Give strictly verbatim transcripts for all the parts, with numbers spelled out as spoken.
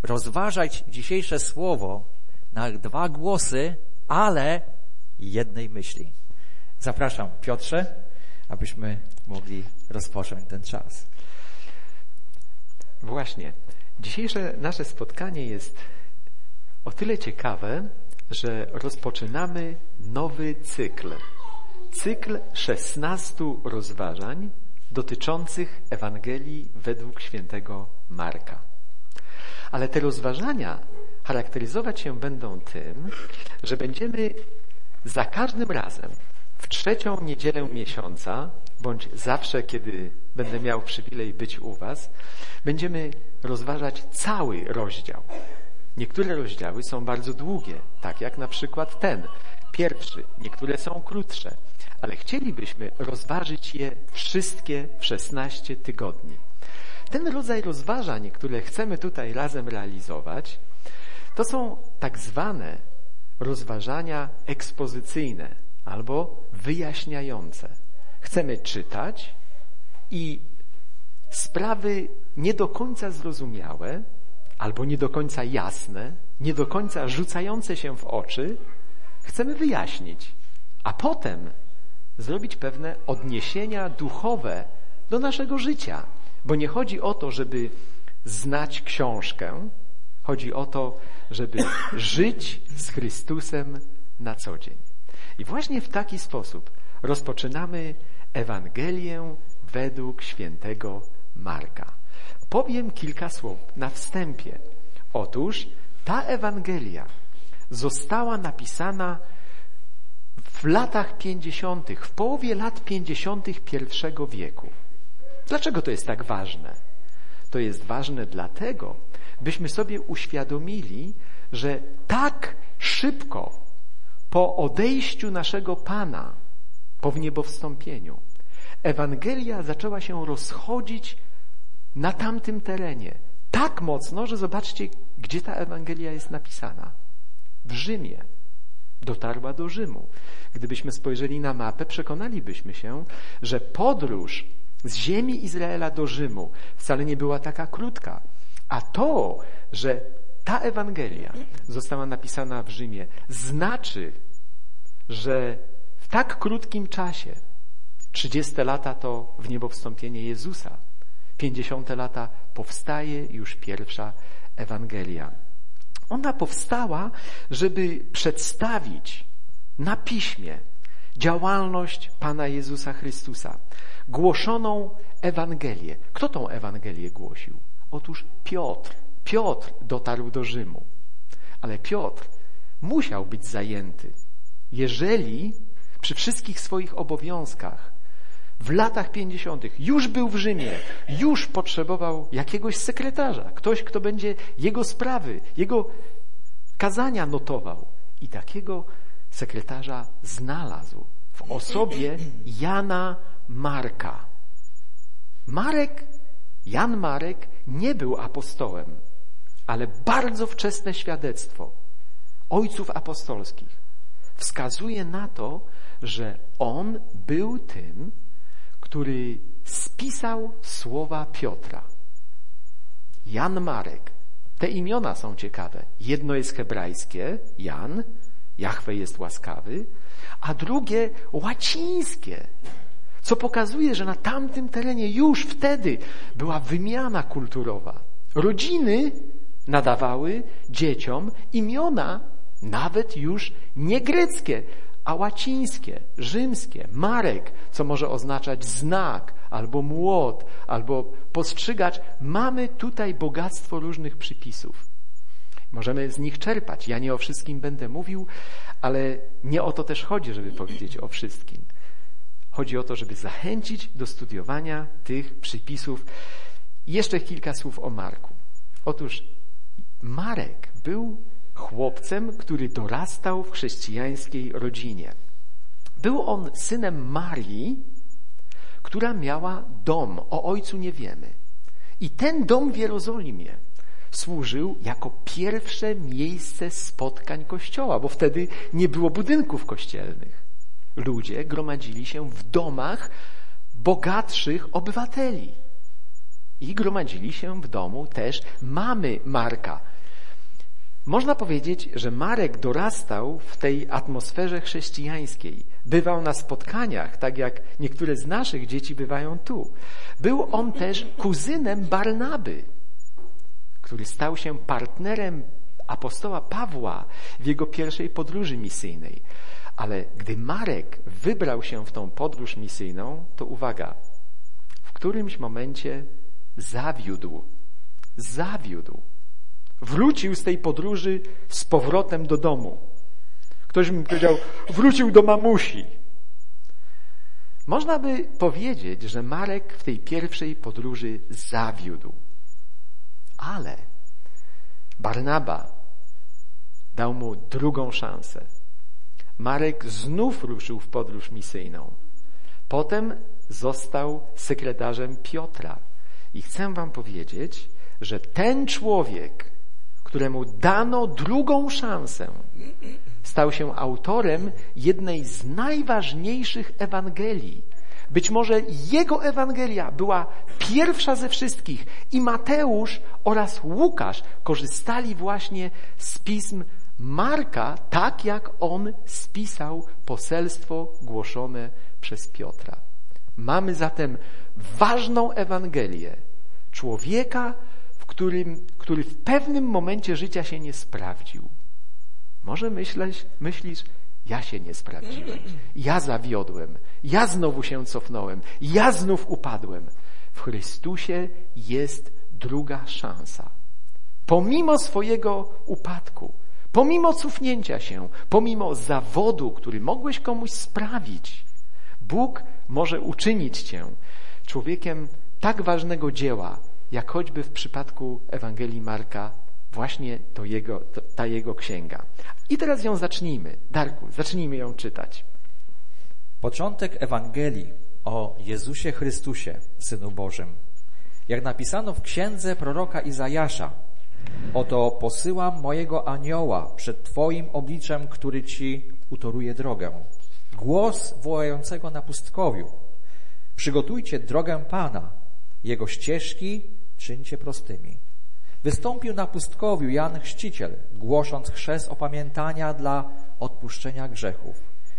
rozważać dzisiejsze słowo na dwa głosy, ale jednej myśli. Zapraszam, Piotrze, abyśmy mogli rozpocząć ten czas. Właśnie. Dzisiejsze nasze spotkanie jest o tyle ciekawe, że rozpoczynamy nowy cykl. Cykl szesnastu rozważań dotyczących Ewangelii według świętego Marka. Ale te rozważania charakteryzować się będą tym, że będziemy za każdym razem w trzecią niedzielę miesiąca, bądź zawsze, kiedy będę miał przywilej być u was, będziemy rozważać cały rozdział. Niektóre rozdziały są bardzo długie, tak jak na przykład ten, pierwszy. Niektóre są krótsze, ale chcielibyśmy rozważyć je wszystkie w szesnaście tygodni. Ten rodzaj rozważań, które chcemy tutaj razem realizować, to są tak zwane rozważania ekspozycyjne albo wyjaśniające. Chcemy czytać i sprawy nie do końca zrozumiałe albo nie do końca jasne, nie do końca rzucające się w oczy, chcemy wyjaśnić, a potem zrobić pewne odniesienia duchowe do naszego życia. Bo nie chodzi o to, żeby znać książkę, chodzi o to, żeby żyć z Chrystusem na co dzień. I właśnie w taki sposób rozpoczynamy Ewangelię według świętego Marka. Powiem kilka słów na wstępie. Otóż ta Ewangelia została napisana w latach pięćdziesiątych, w połowie lat pięćdziesiątych pierwszego wieku. Dlaczego to jest tak ważne? To jest ważne dlatego, byśmy sobie uświadomili, że tak szybko po odejściu naszego Pana, po wniebowstąpieniu, Ewangelia zaczęła się rozchodzić na tamtym terenie. Tak mocno, że zobaczcie, gdzie ta Ewangelia jest napisana. W Rzymie. Dotarła do Rzymu. Gdybyśmy spojrzeli na mapę, przekonalibyśmy się, że podróż z ziemi Izraela do Rzymu wcale nie była taka krótka. A to, że ta Ewangelia została napisana w Rzymie, znaczy, że w tak krótkim czasie, trzydzieste lata to wniebowstąpienie Jezusa, pięćdziesiąte lata powstaje już pierwsza Ewangelia. Ona powstała, żeby przedstawić na piśmie działalność Pana Jezusa Chrystusa, głoszoną Ewangelię. Kto tą Ewangelię głosił? Otóż Piotr. Piotr dotarł do Rzymu. Ale Piotr musiał być zajęty, jeżeli przy wszystkich swoich obowiązkach w latach pięćdziesiątych już był w Rzymie, już potrzebował jakiegoś sekretarza, ktoś, kto będzie jego sprawy, jego kazania notował. I takiego sekretarza znalazł w osobie Jana Marka. Marek, Jan Marek nie był apostołem, ale bardzo wczesne świadectwo ojców apostolskich wskazuje na to, że on był tym, który spisał słowa Piotra. Jan Marek. Te imiona są ciekawe. Jedno jest hebrajskie, Jan, Jahwe jest łaskawy, a drugie łacińskie, co pokazuje, że na tamtym terenie już wtedy była wymiana kulturowa. Rodziny nadawały dzieciom imiona nawet już nie greckie, a łacińskie, rzymskie. Marek, co może oznaczać znak, albo młot, albo postrzygacz. Mamy tutaj bogactwo różnych przypisów. Możemy z nich czerpać. Ja nie o wszystkim będę mówił, ale nie o to też chodzi, żeby powiedzieć o wszystkim. Chodzi o to, żeby zachęcić do studiowania tych przypisów. I jeszcze kilka słów o Marku. Otóż Marek był chłopcem, który dorastał w chrześcijańskiej rodzinie. Był on synem Marii, która miała dom. O ojcu nie wiemy. I ten dom w Jerozolimie służył jako pierwsze miejsce spotkań Kościoła, bo wtedy nie było budynków kościelnych. Ludzie gromadzili się w domach bogatszych obywateli. I gromadzili się w domu też mamy Marka. Można powiedzieć, że Marek dorastał w tej atmosferze chrześcijańskiej. Bywał na spotkaniach, tak jak niektóre z naszych dzieci bywają tu. Był on też kuzynem Barnaby, który stał się partnerem apostoła Pawła w jego pierwszej podróży misyjnej. Ale gdy Marek wybrał się w tą podróż misyjną, to uwaga, w którymś momencie zawiódł. Zawiódł. Wrócił z tej podróży z powrotem do domu. Ktoś mi powiedział, wrócił do mamusi. Można by powiedzieć, że Marek w tej pierwszej podróży zawiódł. Ale Barnaba dał mu drugą szansę. Marek znów ruszył w podróż misyjną. Potem został sekretarzem Piotra. I chcę wam powiedzieć, że ten człowiek, któremu dano drugą szansę, stał się autorem jednej z najważniejszych Ewangelii. Być może jego Ewangelia była pierwsza ze wszystkich i Mateusz oraz Łukasz korzystali właśnie z pism Marka, tak jak on spisał poselstwo głoszone przez Piotra. Mamy zatem ważną Ewangelię człowieka, w którym, który w pewnym momencie życia się nie sprawdził. Może myśleć, myślisz, ja się nie sprawdziłem, ja zawiodłem, ja znowu się cofnąłem, ja znów upadłem. W Chrystusie jest druga szansa. Pomimo swojego upadku, pomimo cofnięcia się, pomimo zawodu, który mogłeś komuś sprawić, Bóg może uczynić cię człowiekiem tak ważnego dzieła, jak choćby w przypadku Ewangelii Marka, właśnie to jego, to, ta jego księga. I teraz ją zacznijmy. Darku, zacznijmy ją czytać. Początek Ewangelii o Jezusie Chrystusie, Synu Bożym. Jak napisano w księdze proroka Izajasza, oto posyłam mojego anioła przed Twoim obliczem, który Ci utoruje drogę. Głos wołającego na pustkowiu. Przygotujcie drogę Pana, Jego ścieżki czyńcie prostymi. Wystąpił na pustkowiu Jan Chrzciciel, głosząc chrzest opamiętania dla odpuszczenia grzechów.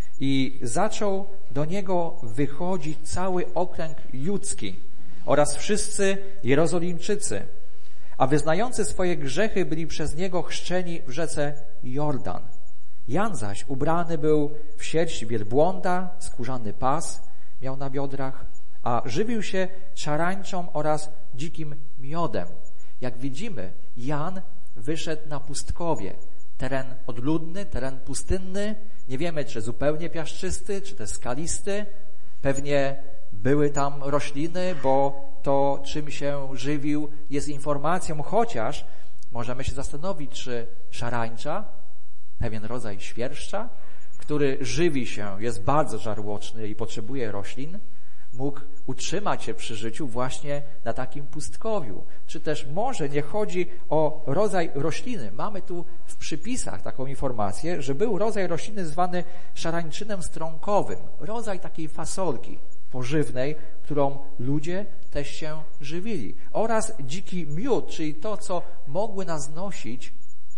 I zaczął do niego wychodzić cały okręg judzki oraz wszyscy Jerozolimczycy, a wyznający swoje grzechy byli przez niego chrzczeni w rzece Jordan. Jan zaś ubrany był w sierść wielbłąda, skórzany pas miał na biodrach, a żywił się szarańczą oraz dzikim miodem. Jak widzimy, Jan wyszedł na pustkowie. Teren odludny, teren pustynny. Nie wiemy, czy zupełnie piaszczysty, czy też skalisty. Pewnie były tam rośliny, bo to, czym się żywił, jest informacją, chociaż możemy się zastanowić, czy szarańcza, pewien rodzaj świerszcza, który żywi się, jest bardzo żarłoczny i potrzebuje roślin, mógł utrzymać się przy życiu właśnie na takim pustkowiu. Czy też może nie chodzi o rodzaj rośliny. Mamy tu w przypisach taką informację, że był rodzaj rośliny zwany szarańczynem strąkowym. Rodzaj takiej fasolki pożywnej, którą ludzie też się żywili. Oraz dziki miód, czyli to, co mogły nas nosić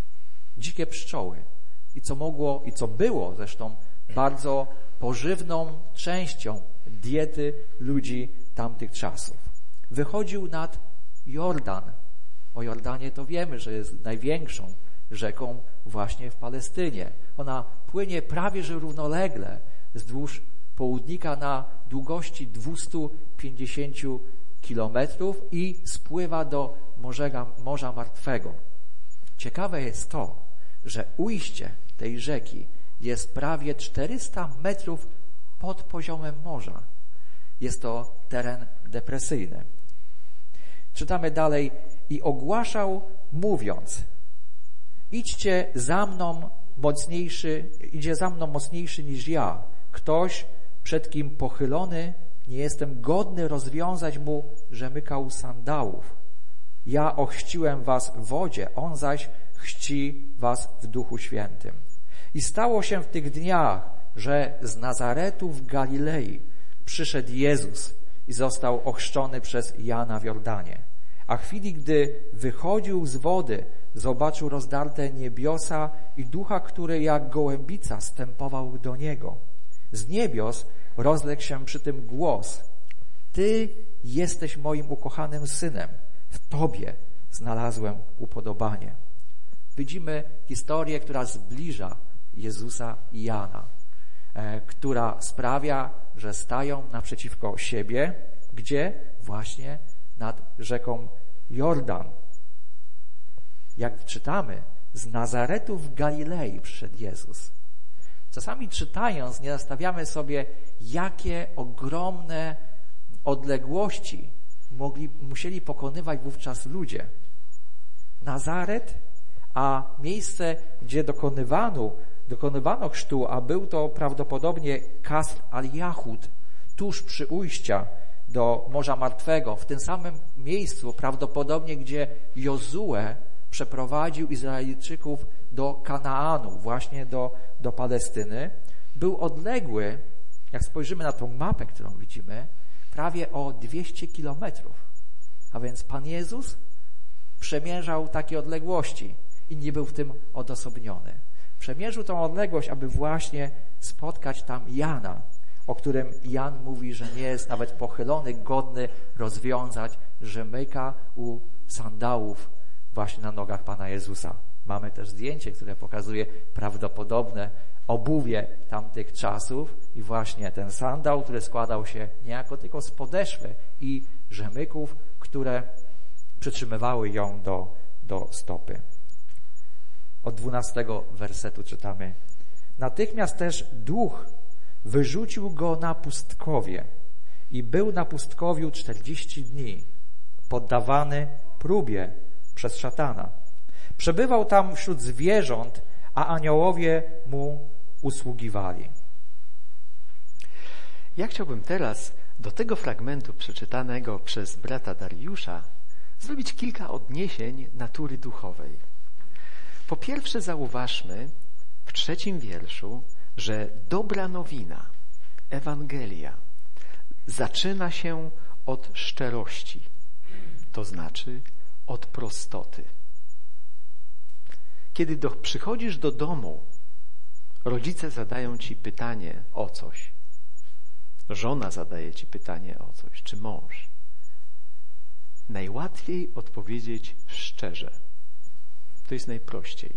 dzikie pszczoły. I co mogło, i co było zresztą bardzo pożywną częścią diety ludzi tamtych czasów. Wychodził nad Jordan. O Jordanie to wiemy, że jest największą rzeką właśnie w Palestynie. Ona płynie prawie że równolegle wzdłuż południka na długości dwieście pięćdziesiąt kilometrów i spływa do Morza, Morza Martwego. Ciekawe jest to, że ujście tej rzeki jest prawie czterysta metrów pod poziomem morza. Jest to teren depresyjny. Czytamy dalej. I ogłaszał, mówiąc: idźcie za mną mocniejszy, idzie za mną mocniejszy niż ja. Ktoś, przed kim pochylony, nie jestem godny rozwiązać mu rzemykał sandałów. Ja ochrzciłem was w wodzie, on zaś chrzci was w Duchu Świętym. I stało się w tych dniach, że z Nazaretu w Galilei przyszedł Jezus i został ochrzczony przez Jana w Jordanie. A w chwili, gdy wychodził z wody, zobaczył rozdarte niebiosa i ducha, który jak gołębica stępował do niego. Z niebios rozległ się przy tym głos: Ty jesteś moim ukochanym synem, w Tobie znalazłem upodobanie. Widzimy historię, która zbliża Jezusa i Jana, e, która sprawia, że stają naprzeciwko siebie, gdzie? Właśnie nad rzeką Jordan. Jak czytamy, z Nazaretu w Galilei przyszedł Jezus. Czasami czytając nie nastawiamy sobie, jakie ogromne odległości mogli, musieli pokonywać wówczas ludzie. Nazaret, a miejsce, gdzie dokonywano, dokonywano chrztu, a był to prawdopodobnie Kasr al-Jahud, tuż przy ujścia do Morza Martwego, w tym samym miejscu prawdopodobnie, gdzie Jozue przeprowadził Izraelczyków do Kanaanu, właśnie do, do Palestyny, był odległy, jak spojrzymy na tą mapę, którą widzimy, prawie o dwieście kilometrów. A więc Pan Jezus przemierzał takie odległości i nie był w tym odosobniony. Przemierzył tą odległość, aby właśnie spotkać tam Jana, o którym Jan mówi, że nie jest nawet pochylony, godny rozwiązać rzemyka u sandałów właśnie na nogach Pana Jezusa. Mamy też zdjęcie, które pokazuje prawdopodobne obuwie tamtych czasów i właśnie ten sandał, który składał się niejako tylko z podeszwy i rzemyków, które przytrzymywały ją do, do stopy. Od dwunastego wersetu czytamy: Natychmiast też duch wyrzucił go na pustkowie i był na pustkowiu czterdzieści dni, poddawany próbie przez szatana. Przebywał tam wśród zwierząt, a aniołowie mu usługiwali. Ja chciałbym teraz do tego fragmentu przeczytanego przez brata Dariusza zrobić kilka odniesień natury duchowej. Po pierwsze zauważmy w trzecim wierszu, że dobra nowina, Ewangelia, zaczyna się od szczerości, to znaczy od prostoty. Kiedy do, przychodzisz do domu, rodzice zadają ci pytanie o coś. Żona zadaje ci pytanie o coś, czy mąż. Najłatwiej odpowiedzieć szczerze. To jest najprościej.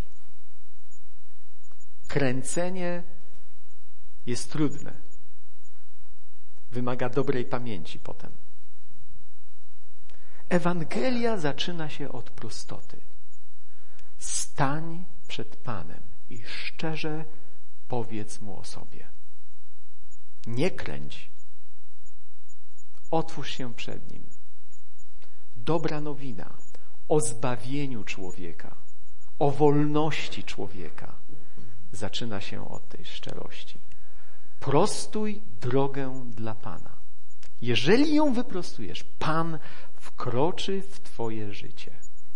Kręcenie jest trudne. Wymaga dobrej pamięci potem. Ewangelia zaczyna się od prostoty. Stań przed Panem i szczerze powiedz Mu o sobie. Nie kręć. Otwórz się przed Nim. Dobra nowina o zbawieniu człowieka, o wolności człowieka zaczyna się od tej szczerości. Prostuj drogę dla Pana. Jeżeli ją wyprostujesz, Pan wkroczy w twoje życie.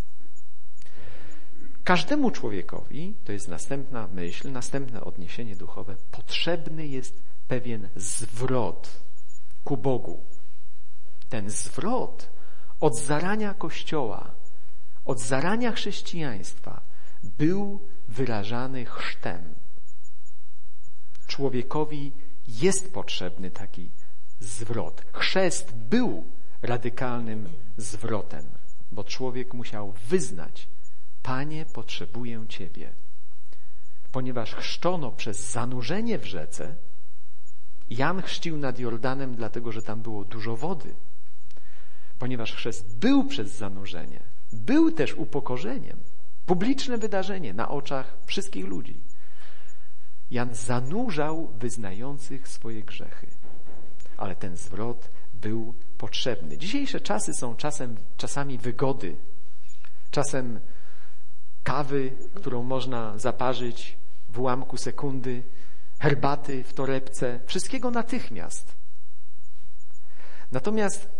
Każdemu człowiekowi, to jest następna myśl, następne odniesienie duchowe, potrzebny jest pewien zwrot ku Bogu. Ten zwrot od zarania Kościoła, od zarania chrześcijaństwa był wyrażany chrztem. Człowiekowi jest potrzebny taki zwrot. Chrzest był radykalnym zwrotem, bo człowiek musiał wyznać: Panie, potrzebuję Ciebie. Ponieważ chrzczono przez zanurzenie w rzece, Jan chrzcił nad Jordanem, dlatego że tam było dużo wody. Ponieważ chrzest był przez zanurzenie, był też upokorzeniem, publiczne wydarzenie na oczach wszystkich ludzi. Jan zanurzał wyznających swoje grzechy, ale ten zwrot był potrzebny. Dzisiejsze czasy są czasem, czasami wygody, czasem kawy, którą można zaparzyć w ułamku sekundy, herbaty w torebce, wszystkiego natychmiast. Natomiast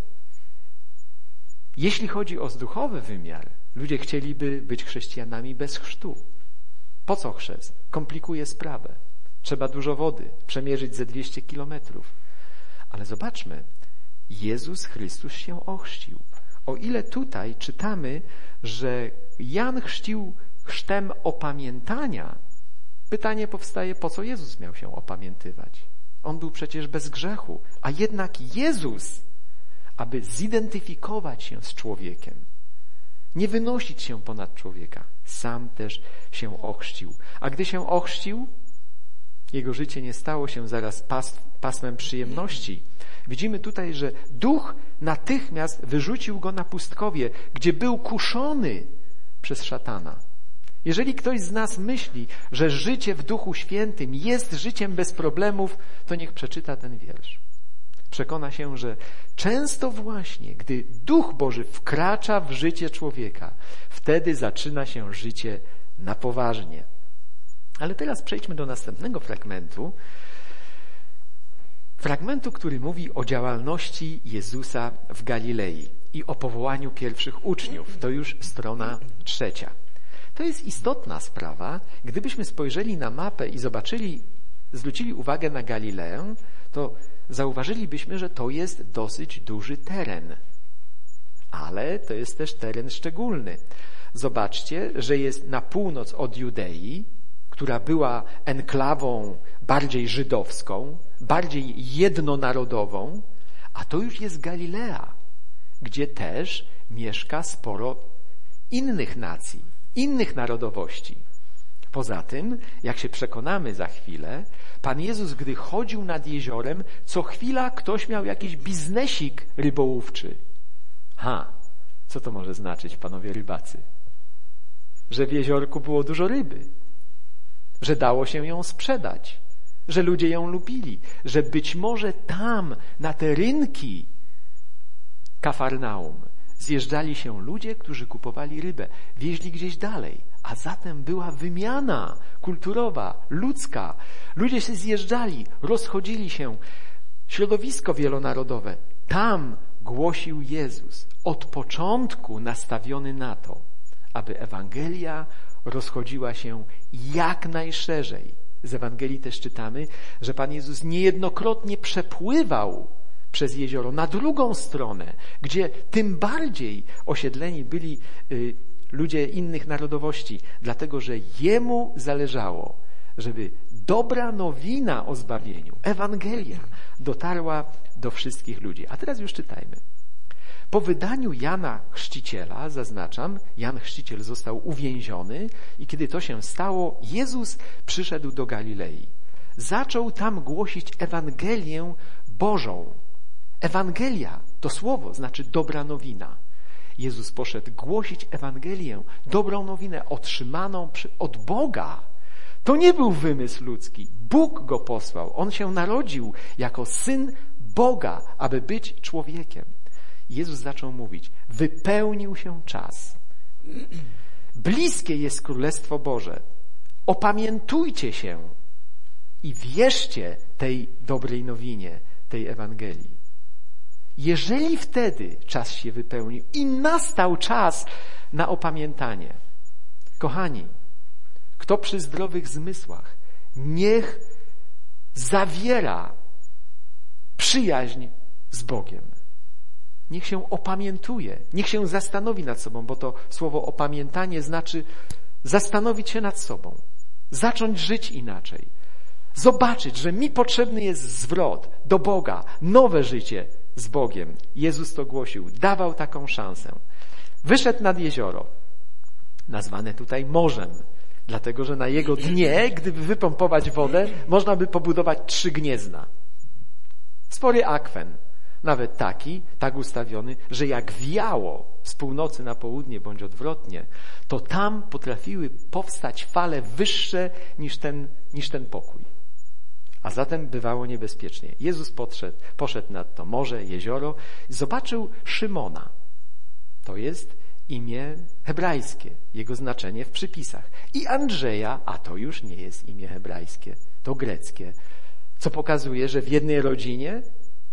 jeśli chodzi o duchowy wymiar, ludzie chcieliby być chrześcijanami bez chrztu. Po co chrzest? Komplikuje sprawę. Trzeba dużo wody, przemierzyć ze dwieście kilometrów. Ale zobaczmy, Jezus Chrystus się ochrzcił. O ile tutaj czytamy, że Jan chrzcił chrztem opamiętania, pytanie powstaje, po co Jezus miał się opamiętywać? On był przecież bez grzechu, a jednak Jezus, aby zidentyfikować się z człowiekiem, nie wynosić się ponad człowieka, sam też się ochrzcił. A gdy się ochrzcił, jego życie nie stało się zaraz pas, pasmem przyjemności. Widzimy tutaj, że duch natychmiast wyrzucił go na pustkowie, gdzie był kuszony przez szatana. Jeżeli ktoś z nas myśli, że życie w Duchu Świętym jest życiem bez problemów, to niech przeczyta ten wiersz. Przekona się, że często właśnie, gdy Duch Boży wkracza w życie człowieka, wtedy zaczyna się życie na poważnie. Ale teraz przejdźmy do następnego fragmentu. Fragmentu, który mówi o działalności Jezusa w Galilei i o powołaniu pierwszych uczniów. To już strona trzecia. To jest istotna sprawa. Gdybyśmy spojrzeli na mapę i zobaczyli, zwrócili uwagę na Galileę, to zauważylibyśmy, że to jest dosyć duży teren. Ale to jest też teren szczególny. Zobaczcie, że jest na północ od Judei, która była enklawą bardziej żydowską, bardziej jednonarodową, a to już jest Galilea, gdzie też mieszka sporo innych nacji, innych narodowości. Poza tym, jak się przekonamy za chwilę, Pan Jezus, gdy chodził nad jeziorem, co chwila ktoś miał jakiś biznesik rybołówczy. Ha, co to może znaczyć, panowie rybacy? Że w jeziorku było dużo ryby, że dało się ją sprzedać, że ludzie ją lubili, że być może tam, na te rynki Kafarnaum, zjeżdżali się ludzie, którzy kupowali rybę, wieźli gdzieś dalej, a zatem była wymiana kulturowa, ludzka. Ludzie się zjeżdżali, rozchodzili się. Środowisko wielonarodowe. Tam głosił Jezus, od początku nastawiony na to, aby Ewangelia rozchodziła się jak najszerzej. Z Ewangelii też czytamy, że Pan Jezus niejednokrotnie przepływał przez jezioro na drugą stronę, gdzie tym bardziej osiedleni byli y, ludzie innych narodowości, dlatego że Jemu zależało, żeby dobra nowina o zbawieniu, Ewangelia, dotarła do wszystkich ludzi. A teraz już czytajmy. Po wydaniu Jana Chrzciciela, zaznaczam, Jan Chrzciciel został uwięziony i kiedy to się stało, Jezus przyszedł do Galilei. Zaczął tam głosić Ewangelię Bożą. Ewangelia to słowo, znaczy dobra nowina. Jezus poszedł głosić Ewangelię, dobrą nowinę otrzymaną od Boga. To nie był wymysł ludzki. Bóg go posłał. On się narodził jako syn Boga, aby być człowiekiem. Jezus zaczął mówić, wypełnił się czas. Bliskie jest Królestwo Boże. Opamiętujcie się i wierzcie tej dobrej nowinie, tej Ewangelii. Jeżeli wtedy czas się wypełnił i nastał czas na opamiętanie. Kochani, kto przy zdrowych zmysłach, niech zawiera przyjaźń z Bogiem. Niech się opamiętuje, niech się zastanowi nad sobą, bo to słowo opamiętanie znaczy zastanowić się nad sobą, zacząć żyć inaczej, zobaczyć, że mi potrzebny jest zwrot do Boga, nowe życie z Bogiem. Jezus to głosił, dawał taką szansę. Wyszedł nad jezioro, nazwane tutaj morzem, dlatego że na jego dnie, gdyby wypompować wodę, można by pobudować trzy gniezna. Spory akwen. Nawet taki, tak ustawiony, że jak wiało z północy na południe bądź odwrotnie, to tam potrafiły powstać fale wyższe niż ten, niż ten pokój. A zatem bywało niebezpiecznie. Jezus podszedł, poszedł nad to morze, jezioro i zobaczył Szymona. To jest imię hebrajskie, jego znaczenie w przypisach. I Andrzeja, a to już nie jest imię hebrajskie, to greckie, co pokazuje, że w jednej rodzinie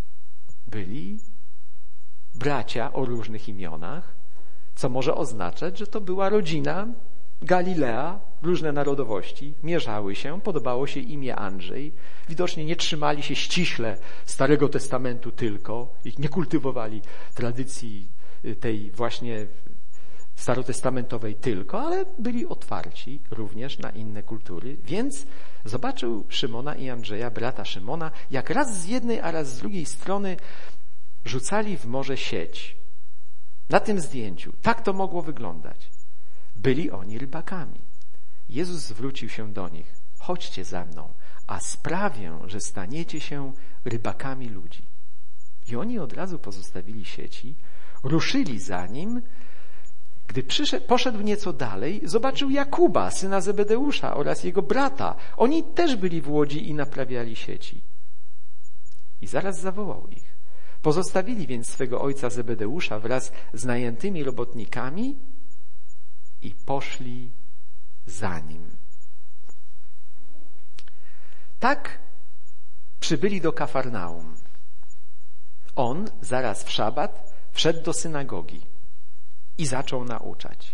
byli bracia o różnych imionach, co może oznaczać, że to była rodzina Galilea, różne narodowości, mierzały się, podobało się imię Andrzej, widocznie nie trzymali się ściśle Starego Testamentu tylko i nie kultywowali tradycji tej właśnie starotestamentowej tylko, ale byli otwarci również na inne kultury, więc zobaczył Szymona i Andrzeja, brata Szymona, jak raz z jednej, a raz z drugiej strony rzucali w morze sieć. Na tym zdjęciu tak to mogło wyglądać. Byli oni rybakami. Jezus zwrócił się do nich: chodźcie za mną, a sprawię, że staniecie się rybakami ludzi. I oni od razu pozostawili sieci, ruszyli za nim. Gdy przyszedł, poszedł nieco dalej, zobaczył Jakuba, syna Zebedeusza, oraz jego brata. Oni też byli w łodzi i naprawiali sieci. I zaraz zawołał ich. Pozostawili więc swego ojca Zebedeusza wraz z najętymi robotnikami i poszli za nim. Tak przybyli do Kafarnaum. On zaraz w szabat wszedł do synagogi i zaczął nauczać.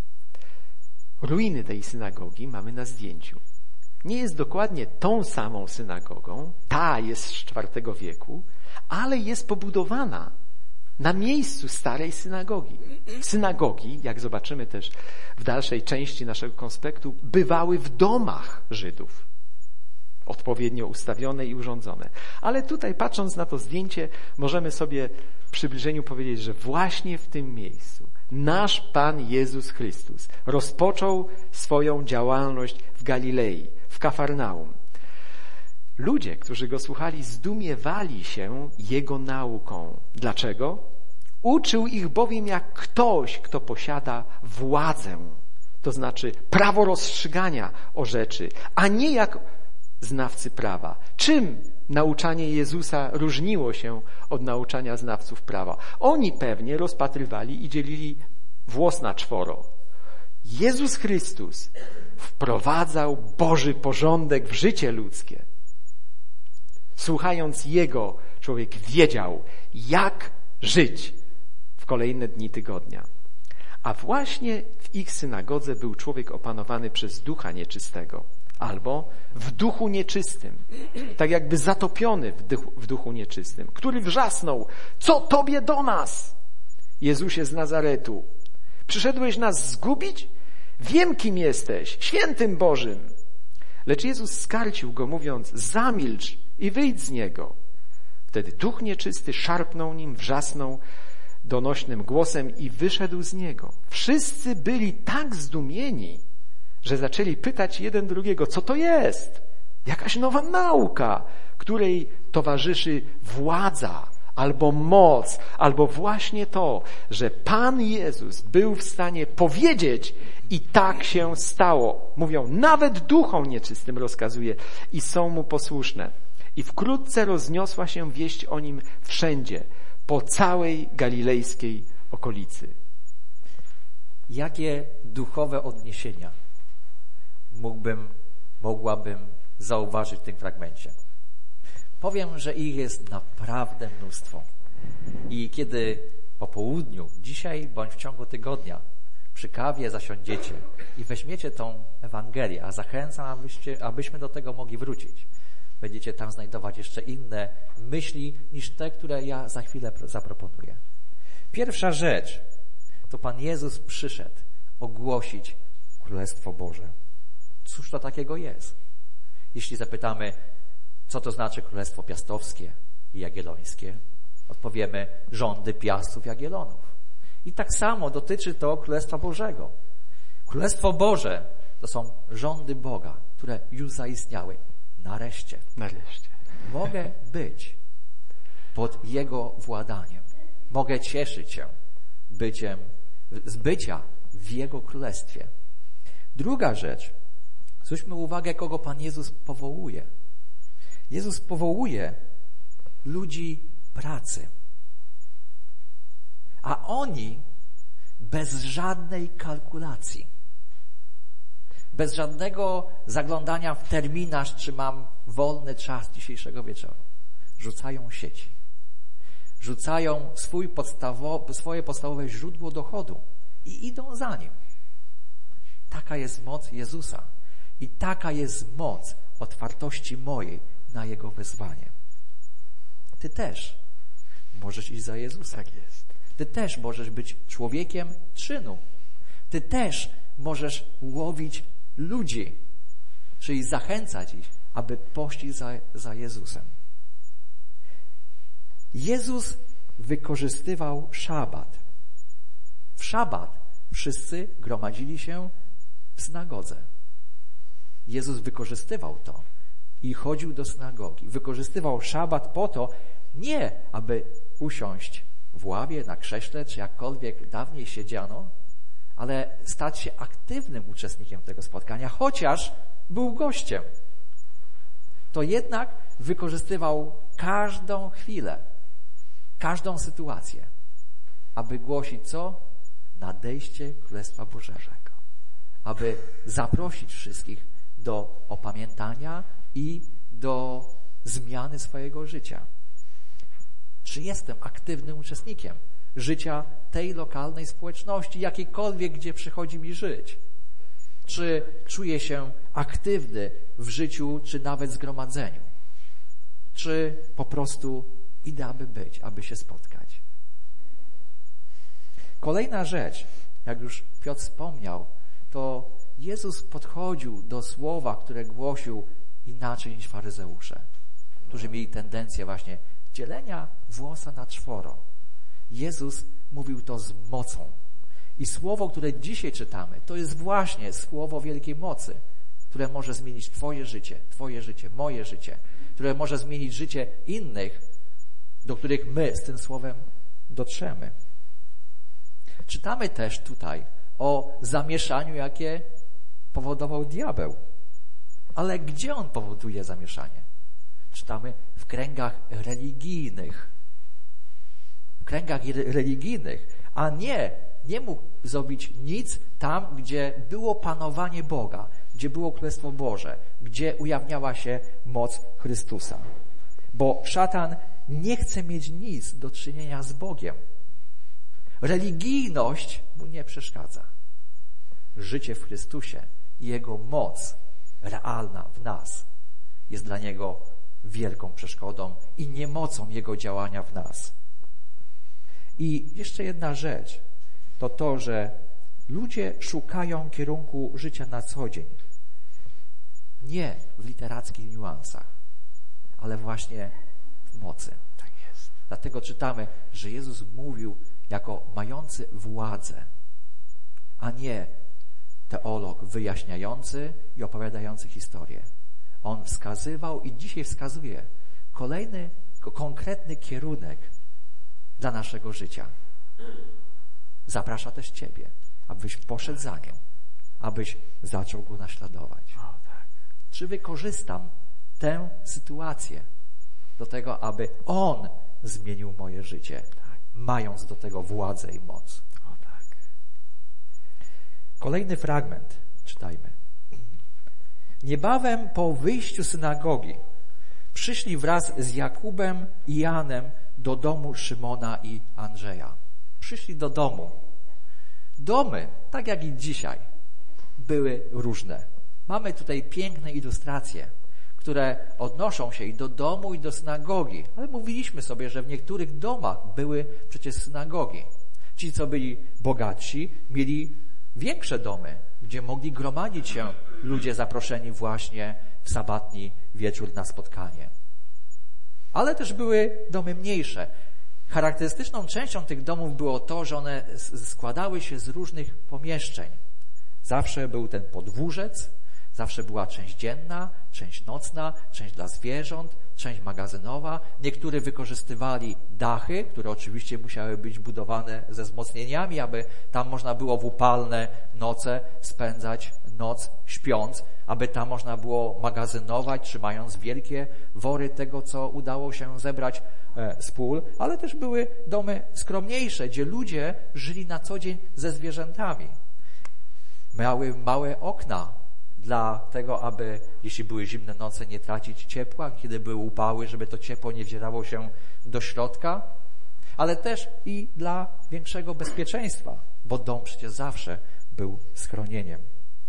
Ruiny tej synagogi mamy na zdjęciu. Nie jest dokładnie tą samą synagogą, ta jest z czwartego wieku, ale jest pobudowana na miejscu starej synagogi. Synagogi, jak zobaczymy też w dalszej części naszego konspektu, bywały w domach Żydów, odpowiednio ustawione i urządzone. Ale tutaj, patrząc na to zdjęcie, możemy sobie w przybliżeniu powiedzieć, że właśnie w tym miejscu nasz Pan Jezus Chrystus rozpoczął swoją działalność w Galilei, w Kafarnaum. Ludzie, którzy go słuchali, zdumiewali się jego nauką. Dlaczego? Uczył ich bowiem jak ktoś, kto posiada władzę, to znaczy prawo rozstrzygania o rzeczy, a nie jak znawcy prawa. Czym nauczanie Jezusa różniło się od nauczania znawców prawa? Oni pewnie rozpatrywali i dzielili włos na czworo. Jezus Chrystus wprowadzał Boży porządek w życie ludzkie. Słuchając Jego, człowiek wiedział, jak żyć w kolejne dni tygodnia. A właśnie w ich synagodze był człowiek opanowany przez ducha nieczystego, albo w duchu nieczystym, tak jakby zatopiony w duchu, w duchu nieczystym, który wrzasnął: co tobie do nas, Jezusie z Nazaretu? Przyszedłeś nas zgubić? Wiem, kim jesteś, świętym Bożym. Lecz Jezus skarcił go, mówiąc: zamilcz i wyjdź z niego. Wtedy duch nieczysty szarpnął nim, wrzasnął donośnym głosem i wyszedł z niego. Wszyscy byli tak zdumieni, że zaczęli pytać jeden drugiego: co to jest? Jakaś nowa nauka, której towarzyszy władza, albo moc, albo właśnie to, że Pan Jezus był w stanie powiedzieć i tak się stało. Mówią, nawet duchom nieczystym rozkazuje i są mu posłuszne. I wkrótce rozniosła się wieść o nim wszędzie, po całej galilejskiej okolicy. Jakie duchowe odniesienia mógłbym, mogłabym zauważyć w tym fragmencie? Powiem, że ich jest naprawdę mnóstwo. I kiedy po południu, dzisiaj bądź w ciągu tygodnia, przy kawie zasiądziecie i weźmiecie tą Ewangelię, a zachęcam, abyście, abyśmy do tego mogli wrócić. Będziecie tam znajdować jeszcze inne myśli niż te, które ja za chwilę zaproponuję. Pierwsza rzecz to Pan Jezus przyszedł ogłosić Królestwo Boże. Cóż to takiego jest? Jeśli zapytamy, co to znaczy Królestwo Piastowskie i Jagiellońskie, odpowiemy: rządy Piastów Jagiellonów. I tak samo dotyczy to Królestwa Bożego. Królestwo Boże to są rządy Boga, które już zaistniały. Nareszcie. Nareszcie. Mogę być pod Jego władaniem. Mogę cieszyć się byciem, z bycia w Jego Królestwie. Druga rzecz. Zwróćmy uwagę, kogo Pan Jezus powołuje. Jezus powołuje ludzi pracy. A oni bez żadnej kalkulacji, bez żadnego zaglądania w terminarz, czy mam wolny czas dzisiejszego wieczoru, rzucają sieci. Rzucają swój podstawo, swoje podstawowe źródło dochodu i idą za Nim. Taka jest moc Jezusa i taka jest moc otwartości mojej na Jego wezwanie. Ty też możesz iść za Jezusem. Tak jest. Ty też możesz być człowiekiem czynu. Ty też możesz łowić ludzi, czyli zachęcać ich, aby poszli za, za Jezusem. Jezus wykorzystywał szabat. W szabat wszyscy gromadzili się w synagodze. Jezus wykorzystywał to i chodził do synagogi. Wykorzystywał szabat po to, nie aby usiąść w ławie, na krześle, czy jakkolwiek dawniej siedziano, ale stać się aktywnym uczestnikiem tego spotkania, chociaż był gościem. To jednak wykorzystywał każdą chwilę, każdą sytuację, aby głosić co? Nadejście Królestwa Bożego. Aby zaprosić wszystkich do opamiętania i do zmiany swojego życia. Czy jestem aktywnym uczestnikiem życia tej lokalnej społeczności, jakiejkolwiek, gdzie przychodzi mi żyć? Czy czuję się aktywny w życiu, czy nawet zgromadzeniu? Czy po prostu idę, aby być, aby się spotkać? Kolejna rzecz, jak już Piotr wspomniał, to Jezus podchodził do słowa, które głosił inaczej niż faryzeusze, którzy mieli tendencję właśnie dzielenia włosa na czworo. Jezus mówił to z mocą. I słowo, które dzisiaj czytamy, to jest właśnie słowo wielkiej mocy, które może zmienić Twoje życie, Twoje życie, moje życie, które może zmienić życie innych, do których my z tym słowem dotrzemy. Czytamy też tutaj o zamieszaniu, jakie powodował diabeł. Ale gdzie on powoduje zamieszanie? Czytamy w kręgach religijnych. W kręgach religijnych, a nie, nie mógł zrobić nic tam, gdzie było panowanie Boga, gdzie było Królestwo Boże, gdzie ujawniała się moc Chrystusa. Bo szatan nie chce mieć nic do czynienia z Bogiem. Religijność mu nie przeszkadza. Życie w Chrystusie i Jego moc realna w nas jest dla Niego wielką przeszkodą i niemocą Jego działania w nas. I jeszcze jedna rzecz, to to, że ludzie szukają kierunku życia na co dzień. Nie w literackich niuansach, ale właśnie w mocy. Tak jest. Dlatego czytamy, że Jezus mówił jako mający władzę, a nie teolog wyjaśniający i opowiadający historię. On wskazywał i dzisiaj wskazuje kolejny, konkretny kierunek dla naszego życia. Zaprasza też Ciebie, abyś poszedł za Nim, abyś zaczął Go naśladować. O, tak. Czy wykorzystam tę sytuację do tego, aby On zmienił moje życie, tak, mając do tego władzę i moc? O, tak. Kolejny fragment czytajmy. Niebawem po wyjściu synagogi przyszli wraz z Jakubem i Janem do domu Szymona i Andrzeja. Przyszli do domu. Domy, tak jak i dzisiaj, były różne. Mamy tutaj piękne ilustracje, które odnoszą się i do domu, i do synagogi. Ale mówiliśmy sobie, że w niektórych domach były przecież synagogi. Ci, co byli bogatsi, mieli większe domy, gdzie mogli gromadzić się ludzie zaproszeni właśnie w sabatni wieczór na spotkanie. Ale też były domy mniejsze. Charakterystyczną częścią tych domów było to, że one składały się z różnych pomieszczeń. Zawsze był ten podwórzec, zawsze była część dzienna, część nocna, część dla zwierząt, część magazynowa. Niektórzy wykorzystywali dachy, które oczywiście musiały być budowane ze wzmocnieniami, aby tam można było w upalne noce spędzać noc śpiąc, aby tam można było magazynować, trzymając wielkie wory tego, co udało się zebrać z pól, ale też były domy skromniejsze, gdzie ludzie żyli na co dzień ze zwierzętami. Miały małe okna dla tego, aby, jeśli były zimne noce, nie tracić ciepła, kiedy były upały, żeby to ciepło nie wdzierało się do środka, ale też i dla większego bezpieczeństwa, bo dom przecież zawsze był schronieniem.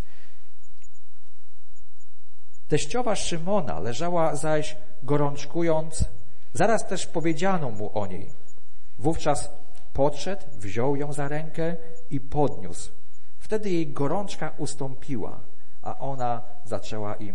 Teściowa Szymona leżała zaś gorączkując, zaraz też powiedziano mu o niej. Wówczas podszedł, wziął ją za rękę i podniósł. Wtedy jej gorączka ustąpiła, a ona zaczęła im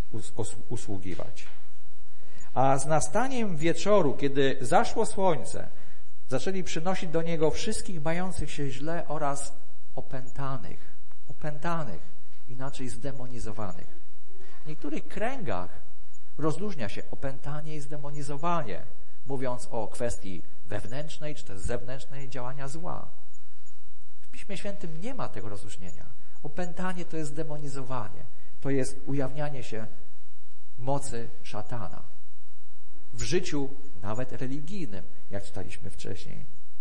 usługiwać. A z nastaniem wieczoru, kiedy zaszło słońce, zaczęli przynosić do niego wszystkich mających się źle oraz opętanych, opętanych, inaczej zdemonizowanych. W niektórych kręgach rozróżnia się opętanie i zdemonizowanie, mówiąc o kwestii wewnętrznej czy też zewnętrznej działania zła. W Piśmie Świętym nie ma tego rozróżnienia. Opętanie to jest demonizowanie, to jest ujawnianie się mocy szatana. W życiu nawet religijnym, jak czytaliśmy wcześniej.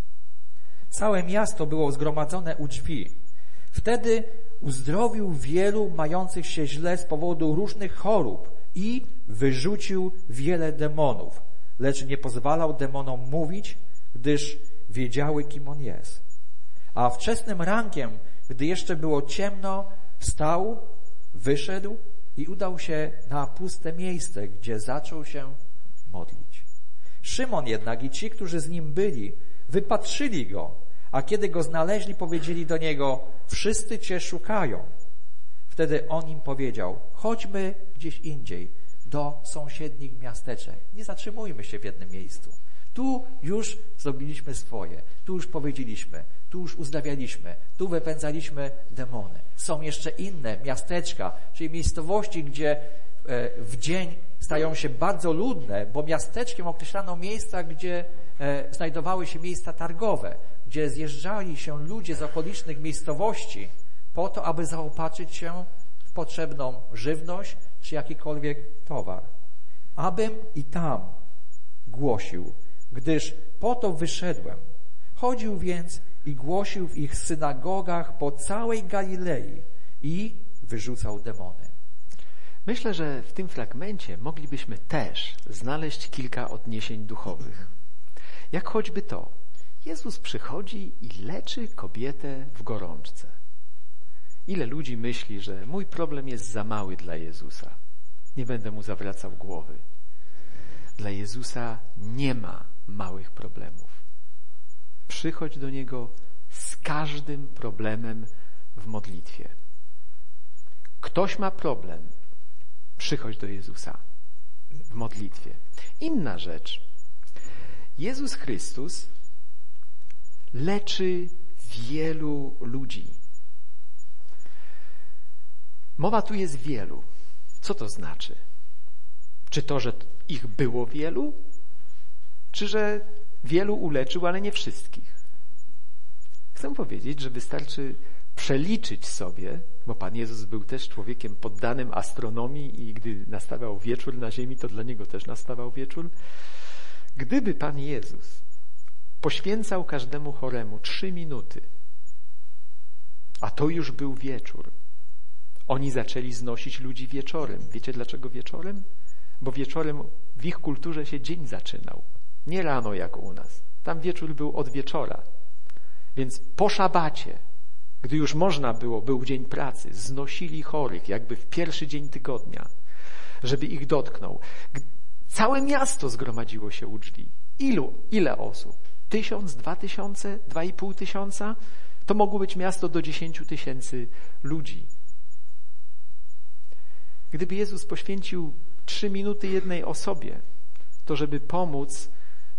Całe miasto było zgromadzone u drzwi. Wtedy uzdrowił wielu mających się źle z powodu różnych chorób i wyrzucił wiele demonów, lecz nie pozwalał demonom mówić, gdyż wiedziały, kim on jest. A wczesnym rankiem, gdy jeszcze było ciemno, wstał, wyszedł i udał się na puste miejsce, gdzie zaczął się modlić. Szymon jednak i ci, którzy z nim byli, wypatrzyli go, a kiedy go znaleźli, powiedzieli do niego: wszyscy cię szukają. Wtedy on im powiedział: chodźmy gdzieś indziej, do sąsiednich miasteczek. Nie zatrzymujmy się w jednym miejscu. Tu już zrobiliśmy swoje, tu już powiedzieliśmy, tu już uzdrawialiśmy, tu wypędzaliśmy demony. Są jeszcze inne miasteczka, czyli miejscowości, gdzie w dzień stają się bardzo ludne, bo miasteczkiem określano miejsca, gdzie znajdowały się miejsca targowe, gdzie zjeżdżali się ludzie z okolicznych miejscowości po to, aby zaopatrzyć się w potrzebną żywność czy jakikolwiek towar. Abym i tam głosił, gdyż po to wyszedłem. Chodził więc i głosił w ich synagogach po całej Galilei i wyrzucał demony. Myślę, że w tym fragmencie moglibyśmy też znaleźć kilka odniesień duchowych. Jak choćby to: Jezus przychodzi i leczy kobietę w gorączce. Ile ludzi myśli, że mój problem jest za mały dla Jezusa, nie będę mu zawracał głowy. Dla Jezusa nie ma małych problemów. Przychodź do Niego z każdym problemem w modlitwie. Ktoś ma problem, przychodź do Jezusa w modlitwie. Inna rzecz. Jezus Chrystus leczy wielu ludzi. Mowa tu jest wielu. Co to znaczy? Czy to, że ich było wielu? Czy że wielu uleczył, ale nie wszystkich? Chcę powiedzieć, że wystarczy przeliczyć sobie, bo Pan Jezus był też człowiekiem poddanym astronomii i gdy nastawał wieczór na ziemi, to dla Niego też nastawał wieczór. Gdyby Pan Jezus poświęcał każdemu choremu trzy minuty, a to już był wieczór, oni zaczęli znosić ludzi wieczorem. Wiecie dlaczego wieczorem? Bo wieczorem w ich kulturze się dzień zaczynał. Nie rano jak u nas. Tam wieczór był od wieczora. Więc po szabacie, gdy już można było, był dzień pracy, znosili chorych jakby w pierwszy dzień tygodnia, żeby ich dotknął. Całe miasto zgromadziło się u drzwi. Ilu? Ile osób? Tysiąc, dwa tysiące, dwa i pół tysiąca? To mogło być miasto do dziesięciu tysięcy ludzi. Gdyby Jezus poświęcił trzy minuty jednej osobie, to żeby pomóc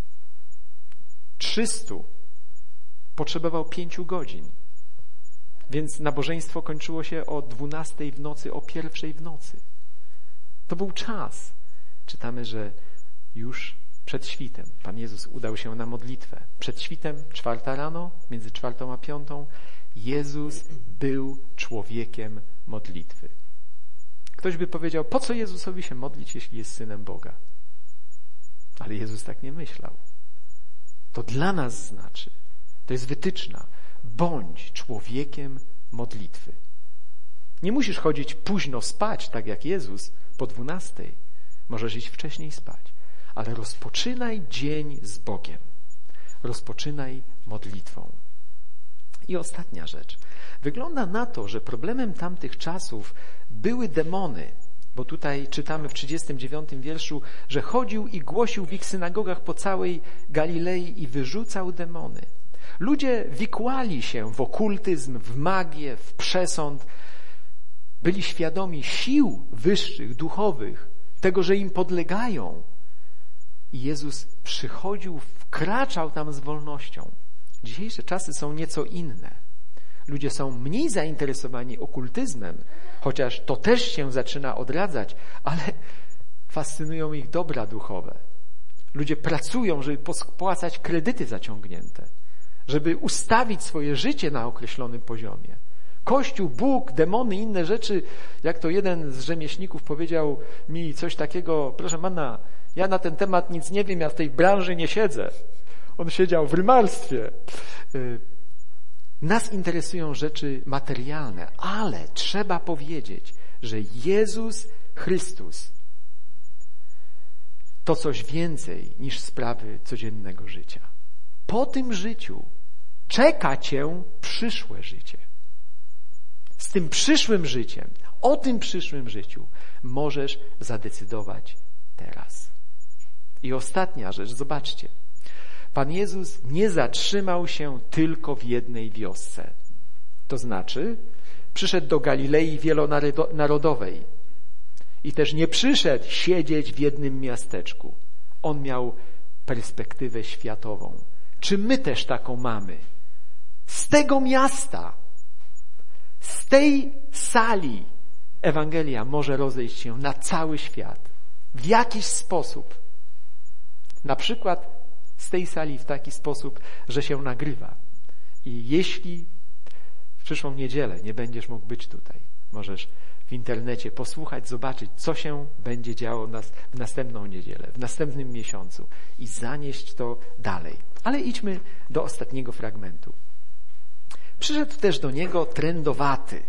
trzystu, potrzebował pięciu godzin. Więc nabożeństwo kończyło się o dwunastej w nocy, o pierwszej w nocy. To był czas. Czytamy, że już przed świtem Pan Jezus udał się na modlitwę. Przed świtem, czwarta rano, między czwartą a piątą, Jezus był człowiekiem modlitwy. Ktoś by powiedział, po co Jezusowi się modlić, jeśli jest Synem Boga? Ale Jezus tak nie myślał. To dla nas znaczy, to jest wytyczna, bądź człowiekiem modlitwy. Nie musisz chodzić późno spać, tak jak Jezus, po dwunastej. Możesz iść wcześniej spać. Ale rozpoczynaj dzień z Bogiem. Rozpoczynaj modlitwą. I ostatnia rzecz. Wygląda na to, że problemem tamtych czasów były demony, bo tutaj czytamy w trzydziestym dziewiątym wierszu, że chodził i głosił w ich synagogach po całej Galilei i wyrzucał demony. Ludzie wikłali się w okultyzm, w magię, w przesąd. Byli świadomi sił wyższych, duchowych, tego, że im podlegają. I Jezus przychodził, wkraczał tam z wolnością. Dzisiejsze czasy są nieco inne. Ludzie są mniej zainteresowani okultyzmem, chociaż to też się zaczyna odradzać, ale fascynują ich dobra duchowe. Ludzie pracują, żeby spłacać kredyty zaciągnięte, żeby ustawić swoje życie na określonym poziomie. Kościół, Bóg, demony, inne rzeczy, jak to jeden z rzemieślników powiedział mi coś takiego, proszę pana, ja na ten temat nic nie wiem, ja w tej branży nie siedzę. On siedział w rymarstwie. Nas interesują rzeczy materialne, ale trzeba powiedzieć, że Jezus Chrystus to coś więcej niż sprawy codziennego życia. Po tym życiu czeka cię przyszłe życie. Z tym przyszłym życiem, o tym przyszłym życiu możesz zadecydować teraz. I ostatnia rzecz, zobaczcie. Pan Jezus nie zatrzymał się tylko w jednej wiosce. To znaczy, przyszedł do Galilei wielonarodowej i też nie przyszedł siedzieć w jednym miasteczku. On miał perspektywę światową. Czy my też taką mamy? Z tego miasta, z tej sali Ewangelia może rozejść się na cały świat. W jakiś sposób. Na przykład z tej sali w taki sposób, że się nagrywa. I jeśli w przyszłą niedzielę nie będziesz mógł być tutaj, możesz w internecie posłuchać, zobaczyć, co się będzie działo nas w następną niedzielę, w następnym miesiącu i zanieść to dalej. Ale idźmy do ostatniego fragmentu. Przyszedł też do niego trędowaty.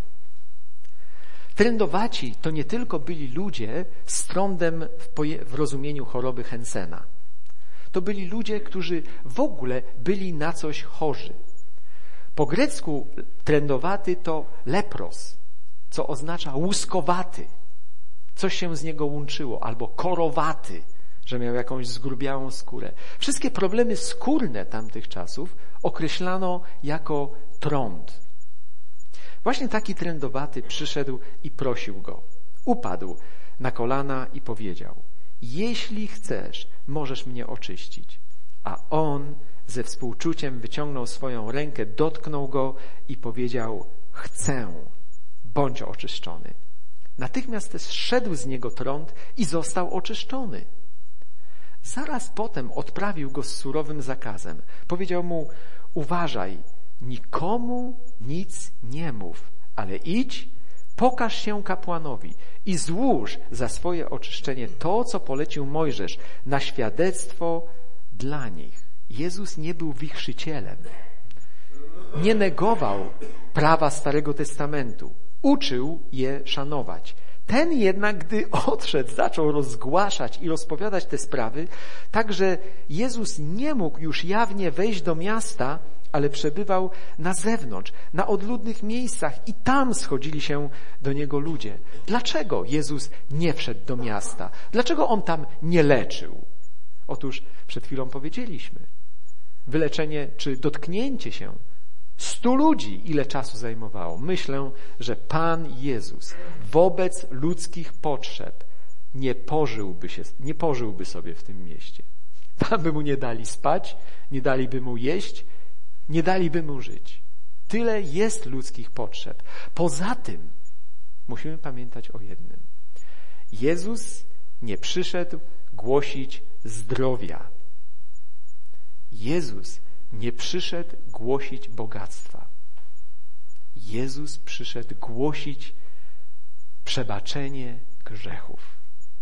Trędowaci to nie tylko byli ludzie z trądem w, poje- w rozumieniu choroby Hensena. To byli ludzie, którzy w ogóle byli na coś chorzy. Po grecku trędowaty to lepros, co oznacza łuskowaty. Coś się z niego łączyło, albo korowaty, że miał jakąś zgrubiałą skórę. Wszystkie problemy skórne tamtych czasów określano jako trąd. Właśnie taki trędowaty przyszedł i prosił go. Upadł na kolana i powiedział: jeśli chcesz, możesz mnie oczyścić. A on ze współczuciem wyciągnął swoją rękę, dotknął go i powiedział: chcę, bądź oczyszczony. Natychmiast też zszedł z niego trąd i został oczyszczony. Zaraz potem odprawił go z surowym zakazem. Powiedział mu: uważaj, nikomu nic nie mów, ale idź, pokaż się kapłanowi i złóż za swoje oczyszczenie to, co polecił Mojżesz, na świadectwo dla nich. Jezus nie był wichrzycielem. Nie negował prawa Starego Testamentu. Uczył je szanować. Ten jednak, gdy odszedł, zaczął rozgłaszać i rozpowiadać te sprawy, tak że Jezus nie mógł już jawnie wejść do miasta, ale przebywał na zewnątrz, na odludnych miejscach i tam schodzili się do Niego ludzie. Dlaczego Jezus nie wszedł do miasta? Dlaczego On tam nie leczył? Otóż przed chwilą powiedzieliśmy, wyleczenie czy dotknięcie się stu ludzi, ile czasu zajmowało. Myślę, że Pan Jezus wobec ludzkich potrzeb nie pożyłby się, nie pożyłby sobie w tym mieście. Tam by mu nie dali spać, nie daliby mu jeść, nie daliby mu żyć. Tyle jest ludzkich potrzeb. Poza tym musimy pamiętać o jednym. Jezus nie przyszedł głosić zdrowia. Jezus nie przyszedł głosić bogactwa. Jezus przyszedł głosić przebaczenie grzechów.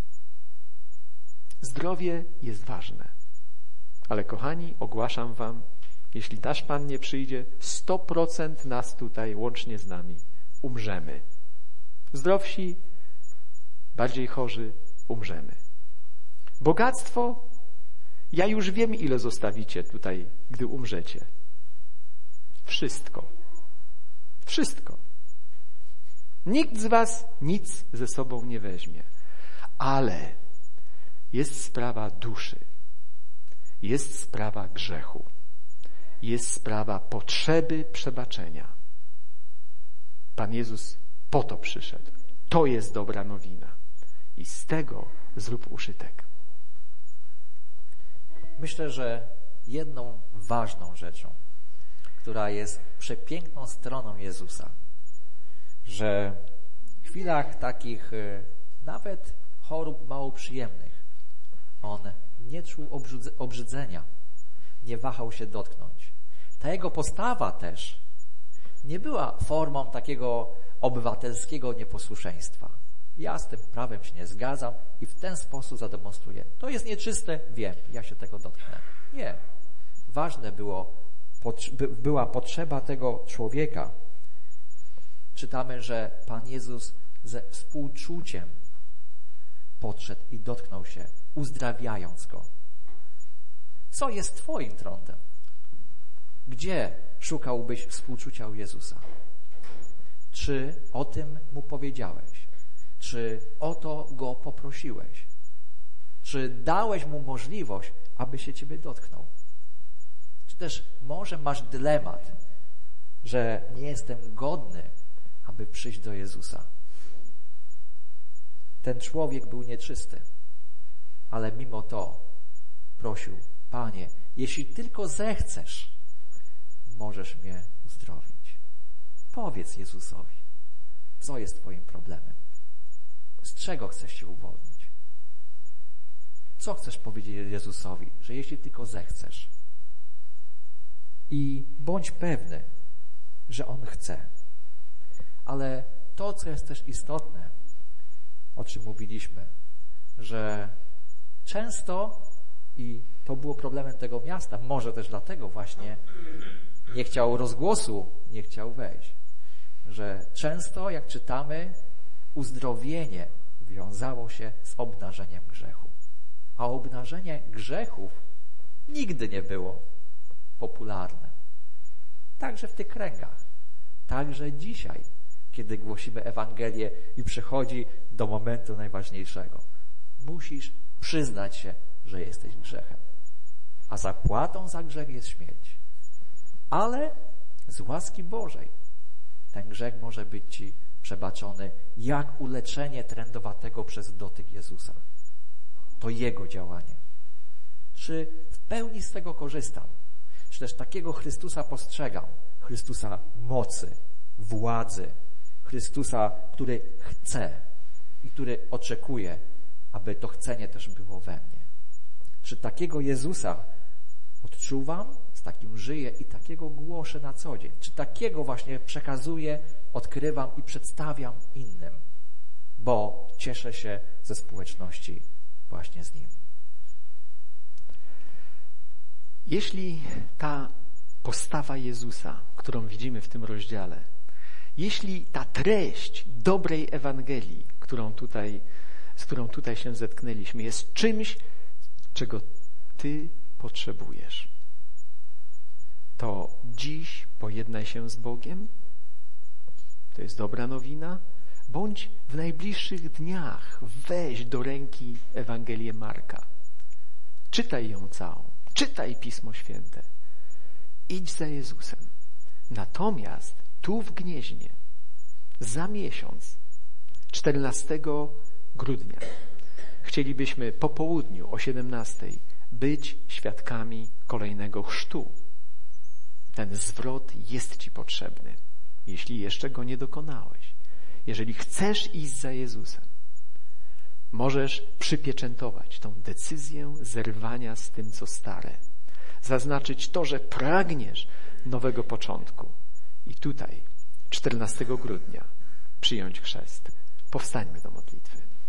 Zdrowie jest ważne. Ale kochani, ogłaszam wam, jeśli nasz Pan nie przyjdzie, sto procent nas tutaj, łącznie z nami, umrzemy. Zdrowsi, bardziej chorzy, umrzemy. Bogactwo, ja już wiem, ile zostawicie tutaj, gdy umrzecie. Wszystko. Wszystko. Nikt z was nic ze sobą nie weźmie. Ale jest sprawa duszy. Jest sprawa grzechu. jest sprawa potrzeby przebaczenia. Pan Jezus po to przyszedł. To jest dobra nowina. I z tego zrób użytek. Myślę, że jedną ważną rzeczą, która jest przepiękną stroną Jezusa, że w chwilach takich nawet chorób mało przyjemnych On nie czuł obrzydzenia, nie wahał się dotknąć. Ta Jego postawa też nie była formą takiego obywatelskiego nieposłuszeństwa. Ja z tym prawem się nie zgadzam i w ten sposób zademonstruję. To jest nieczyste, wiem, ja się tego dotknę. Nie. Ważne było, była potrzeba tego człowieka. Czytamy, że Pan Jezus ze współczuciem podszedł i dotknął się, uzdrawiając go. Co jest twoim trądem? Gdzie szukałbyś współczucia u Jezusa? Czy o tym Mu powiedziałeś? Czy o to Go poprosiłeś? Czy dałeś Mu możliwość, aby się ciebie dotknął? Czy też może masz dylemat, że nie jestem godny, aby przyjść do Jezusa? Ten człowiek był nieczysty, ale mimo to prosił: Panie, jeśli tylko zechcesz, możesz mnie uzdrowić. Powiedz Jezusowi, co jest twoim problemem? Z czego chcesz się uwolnić? Co chcesz powiedzieć Jezusowi, że jeśli tylko zechcesz? I bądź pewny, że On chce. Ale to, co jest też istotne, o czym mówiliśmy, że często, i to było problemem tego miasta, może też dlatego właśnie nie chciał rozgłosu, nie chciał wejść, że często, jak czytamy, uzdrowienie wiązało się z obnażeniem grzechu. A obnażenie grzechów nigdy nie było popularne. Także w tych kręgach. Także dzisiaj, kiedy głosimy Ewangelię i przychodzi do momentu najważniejszego. Musisz przyznać się, że jesteś grzechem. A zapłatą za grzech jest śmierć. Ale z łaski Bożej ten grzech może być ci przebaczony jak uleczenie trędowatego przez dotyk Jezusa. To Jego działanie. Czy w pełni z tego korzystam? Czy też takiego Chrystusa postrzegam? Chrystusa mocy, władzy, Chrystusa, który chce i który oczekuje, aby to chcenie też było we mnie. Czy takiego Jezusa odczuwam, z takim żyję i takiego głoszę na co dzień? Czy takiego właśnie przekazuję, odkrywam i przedstawiam innym? Bo cieszę się ze społeczności właśnie z Nim. Jeśli ta postawa Jezusa, którą widzimy w tym rozdziale, jeśli ta treść dobrej Ewangelii, którą tutaj, z którą tutaj się zetknęliśmy, jest czymś, czego ty potrzebujesz, to dziś pojednaj się z Bogiem. To jest dobra nowina. Bądź w najbliższych dniach weź do ręki Ewangelię Marka. Czytaj ją całą. Czytaj Pismo Święte. Idź za Jezusem. Natomiast tu w Gnieźnie za miesiąc, czternastego grudnia, chcielibyśmy po południu o siedemnastej być świadkami kolejnego chrztu. Ten zwrot jest ci potrzebny, jeśli jeszcze go nie dokonałeś. Jeżeli chcesz iść za Jezusem, możesz przypieczętować tą decyzję zerwania z tym, co stare. Zaznaczyć to, że pragniesz nowego początku. I tutaj, czternastego grudnia, przyjąć chrzest. Powstańmy do modlitwy.